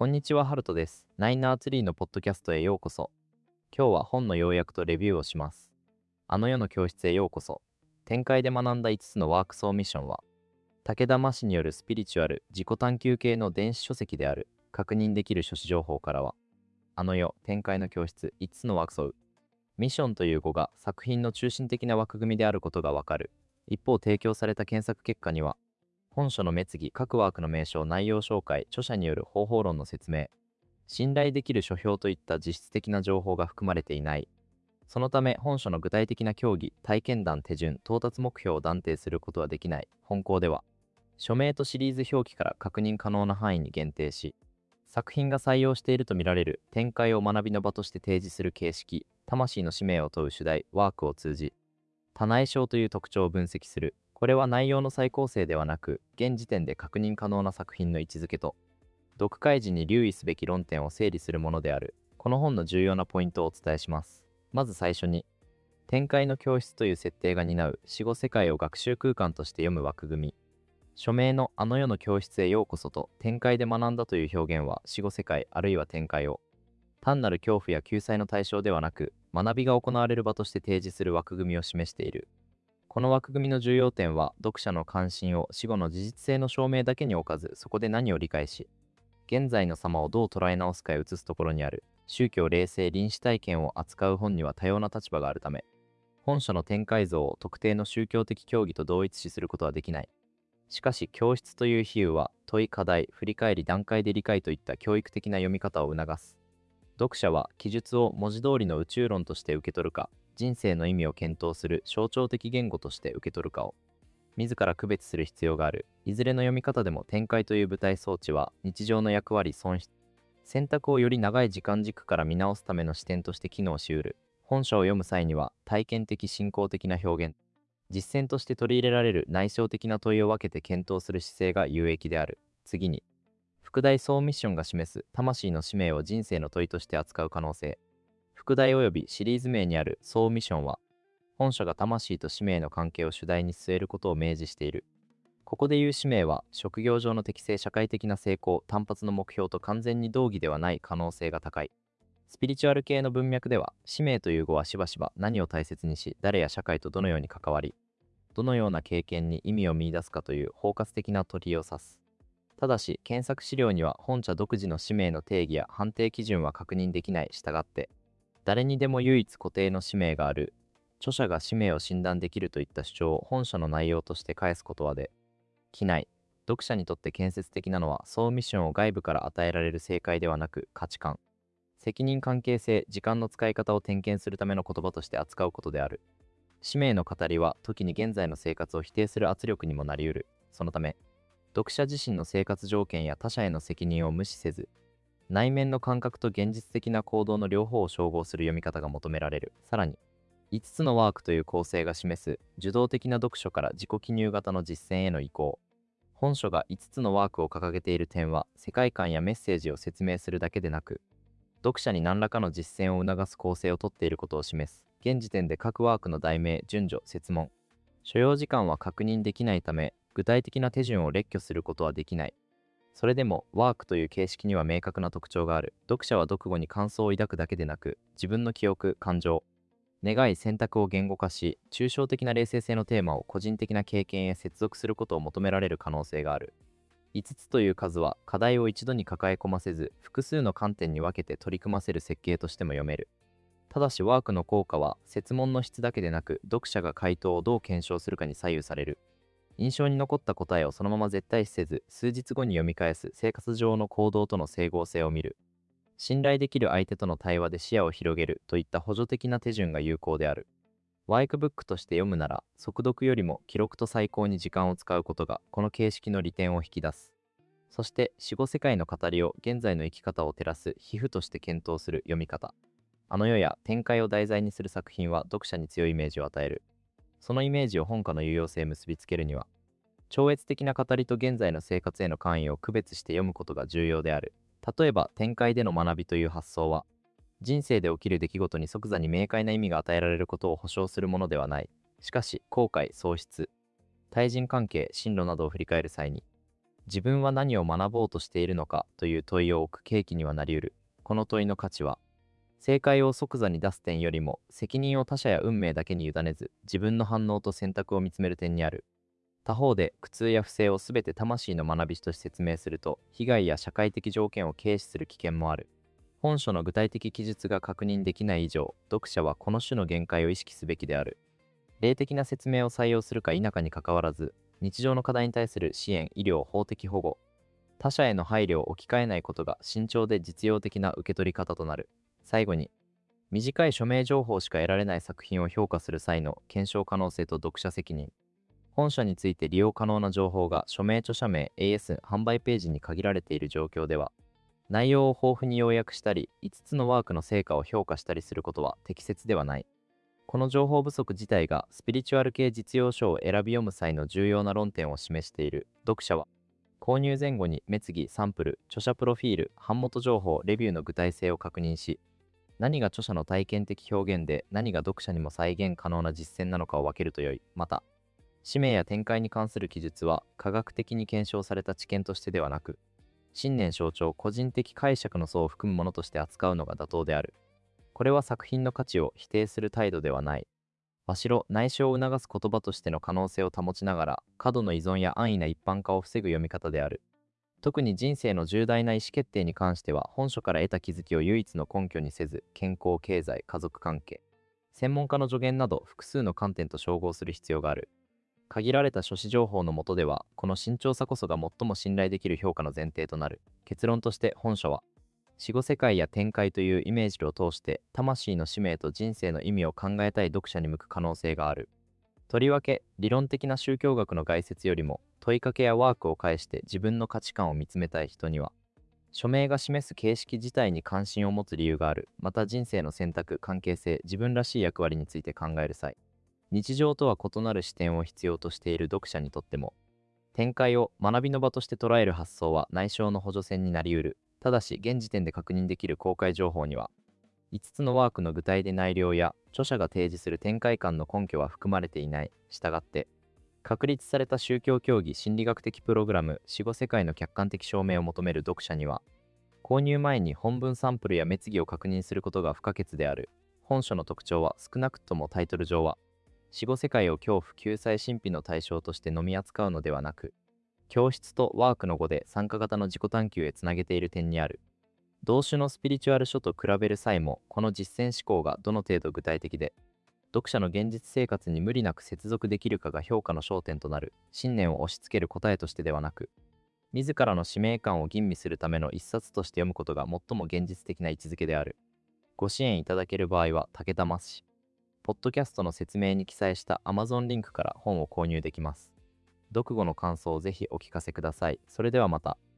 こんにちは、ハルトです。ナイナーツリーのポッドキャストへようこそ。今日は本の要約とレビューをします。あの世の教室へようこそ。展開で学んだ5つのワークソーミッションは、武田真氏によるスピリチュアル、自己探求系の電子書籍である。確認できる書誌情報からは、あの世、展開の教室、5つのワークソー。ミッションという語が作品の中心的な枠組みであることがわかる。一方、提供された検索結果には、本書の滅議、各ワークの名称、内容紹介、著者による方法論の説明、信頼できる書評といった実質的な情報が含まれていない。そのため、本書の具体的な協議、体験談、手順、到達目標を断定することはできない。本項では、署名とシリーズ表記から確認可能な範囲に限定し、作品が採用しているとみられる展開を学びの場として提示する形式、魂の使命を問う主題、ワークを通じ、多内省という特徴を分析する。これは内容の再構成ではなく、現時点で確認可能な作品の位置づけと、読解時に留意すべき論点を整理するものである。この本の重要なポイントをお伝えします。まず最初に、展開の教室という設定が担う死後世界を学習空間として読む枠組み。署名のあの世の教室へようこそと展開で学んだという表現は死後世界あるいは展開を単なる恐怖や救済の対象ではなく学びが行われる場として提示する枠組みを示している。この枠組みの重要点は読者の関心を死後の事実性の証明だけに置かずそこで何を理解し現在の様をどう捉え直すかへ移すところにある。宗教霊性臨死体験を扱う本には多様な立場があるため本書の展開像を特定の宗教的教義と同一視することはできない。しかし教室という比喩は問い課題振り返り段階で理解といった教育的な読み方を促す。読者は記述を文字通りの宇宙論として受け取るか人生の意味を検討する象徴的言語として受け取るかを自ら区別する必要がある。いずれの読み方でも展開という舞台装置は日常の役割損失選択をより長い時間軸から見直すための視点として機能しうる。本書を読む際には体験的信仰的な表現実践として取り入れられる内省的な問いを分けて検討する姿勢が有益である。次に、副題総ミッションが示す魂の使命を人生の問いとして扱う可能性。副題及びシリーズ名にある総ミッションは、本書が魂と使命の関係を主題に据えることを明示している。ここで言う使命は、職業上の適正社会的な成功、単発の目標と完全に同義ではない可能性が高い。スピリチュアル系の文脈では、使命という語はしばしば何を大切にし、誰や社会とどのように関わり、どのような経験に意味を見出すかという包括的な取りを指す。ただし、検索資料には本社独自の使命の定義や判定基準は確認できない。したがって、誰にでも唯一固定の使命がある、著者が使命を診断できるといった主張を本書の内容として返すことはできない。読者にとって建設的なのは、総ミッションを外部から与えられる正解ではなく、価値観、責任関係性、時間の使い方を点検するための言葉として扱うことである。使命の語りは時に現在の生活を否定する圧力にもなりうる。そのため、読者自身の生活条件や他者への責任を無視せず、内面の感覚と現実的な行動の両方を照合する読み方が求められる。さらに、5つのワークという構成が示す受動的な読書から自己記入型の実践への移行。本書が5つのワークを掲げている点は、世界観やメッセージを説明するだけでなく、読者に何らかの実践を促す構成をとっていることを示す。現時点で各ワークの題名、順序、設問、所要時間は確認できないため、具体的な手順を列挙することはできない。それでも、ワークという形式には明確な特徴がある。読者は読後に感想を抱くだけでなく、自分の記憶、感情、願い、選択を言語化し、抽象的な冷静性のテーマを個人的な経験へ接続することを求められる可能性がある。5つという数は課題を一度に抱え込ませず複数の観点に分けて取り組ませる設計としても読める。ただしワークの効果は設問の質だけでなく読者が回答をどう検証するかに左右される。印象に残った答えをそのまま絶対視せず数日後に読み返す生活上の行動との整合性を見る。信頼できる相手との対話で視野を広げるといった補助的な手順が有効である。ワイクブックとして読むなら、速読よりも記録と最高に時間を使うことが、この形式の利点を引き出す。そして、死後世界の語りを現在の生き方を照らす皮膚として検討する読み方。あの世や展開を題材にする作品は読者に強いイメージを与える。そのイメージを本家の有用性へ結びつけるには、超越的な語りと現在の生活への関与を区別して読むことが重要である。例えば、展開での学びという発想は、人生で起きる出来事に即座に明快な意味が与えられることを保証するものではない。しかし、後悔、喪失、対人関係、進路などを振り返る際に、 自分は何を学ぼうとしているのかという問いを置く契機にはなりうる。この問いの価値は、正解を即座に出す点よりも、責任を他者や運命だけに委ねず、自分の反応と選択を見つめる点にある。他方で、苦痛や不正をすべて魂の学びとして説明すると、被害や社会的条件を軽視する危険もある。本書の具体的記述が確認できない以上、読者はこの種の限界を意識すべきである。霊的な説明を採用するか否かにかかわらず、日常の課題に対する支援、医療、法的保護、他者への配慮を置き換えないことが慎重で実用的な受け取り方となる。最後に、短い署名情報しか得られない作品を評価する際の検証可能性と読者責任。本書について利用可能な情報が署名著者名 AS 販売ページに限られている状況では、内容を豊富に要約したり、5つのワークの成果を評価したりすることは適切ではない。この情報不足自体がスピリチュアル系実用書を選び読む際の重要な論点を示している。読者は、購入前後に目次、サンプル、著者プロフィール、版元情報、レビューの具体性を確認し、何が著者の体験的表現で何が読者にも再現可能な実践なのかを分けるとよい。また、使命や展開に関する記述は科学的に検証された知見としてではなく、信念象徴、個人的解釈の層を含むものとして扱うのが妥当である。これは作品の価値を否定する態度ではない。むしろ内省を促す言葉としての可能性を保ちながら、過度の依存や安易な一般化を防ぐ読み方である。特に人生の重大な意思決定に関しては、本書から得た気づきを唯一の根拠にせず、健康、経済、家族関係、専門家の助言など複数の観点と照合する必要がある。限られた書誌情報の下では、この慎重さこそが最も信頼できる評価の前提となる。結論として本書は、死後世界や展開というイメージを通して、魂の使命と人生の意味を考えたい読者に向く可能性がある。とりわけ、理論的な宗教学の概説よりも、問いかけやワークを介して自分の価値観を見つめたい人には、署名が示す形式自体に関心を持つ理由がある。また人生の選択、関係性、自分らしい役割について考える際、日常とは異なる視点を必要としている読者にとっても、展開を学びの場として捉える発想は内省の補助線になりうる。ただし、現時点で確認できる公開情報には、5つのワークの具体で内容や著者が提示する展開観の根拠は含まれていない。したがって、確立された宗教教義心理学的プログラム死後世界の客観的証明を求める読者には、購入前に本文サンプルや目次を確認することが不可欠である。本書の特徴は少なくともタイトル上は、死後世界を恐怖救済神秘の対象として飲み扱うのではなく、教室とワークの語で参加型の自己探求へつなげている点にある。同種のスピリチュアル書と比べる際も、この実践思考がどの程度具体的で、読者の現実生活に無理なく接続できるかが評価の焦点となる。信念を押し付ける答えとしてではなく、自らの使命感を吟味するための一冊として読むことが最も現実的な位置づけである。ご支援いただける場合は、武田ますし、ポッドキャストの説明に記載した Amazon リンクから本を購入できます。読後の感想をぜひお聞かせください。それではまた。